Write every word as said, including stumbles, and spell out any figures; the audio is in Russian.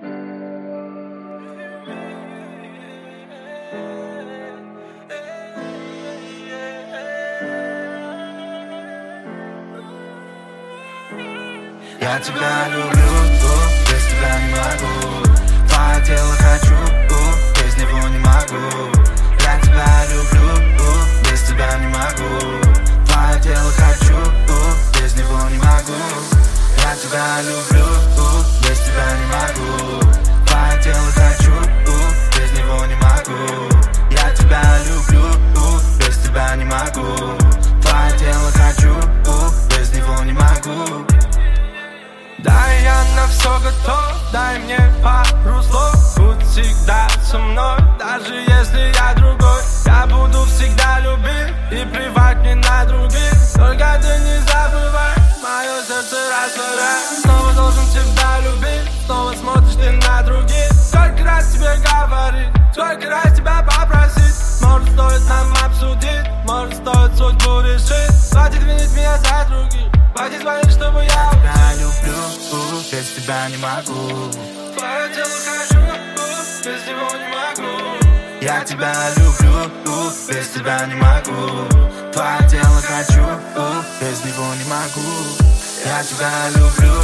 Я тебя люблю, без тебя не могу. Твое тело хочу, без него не могу. Я тебя люблю, без тебя не могу. Твое тело хочу, без него не могу. Я тебя люблю, без тебя не могу. Твое тело хочу, без него не могу. Я тебя люблю, без тебя не могу. Твое тело хочу, без него не могу. Да, я на все готов, дай мне пару слов. Будь всегда со мной, даже если я другой. Я буду всегда любить и плевать не на других. Только ты не забывай, мое сердце расслабляй. Снова должен тебя любить, снова смотришь ты на других. Сколько раз тебе говорить, сколько раз тебя попросить. Может стоит нам обсудить, может стоит судьбу решить. Хватит винить меня за других, хватит звонить, чтобы я тебя люблю, без тебя не могу. Твое тело хочу, без него не могу. Я тебя люблю, без тебя не могу. Твое тело хочу, без него не могу. Я тебя люблю.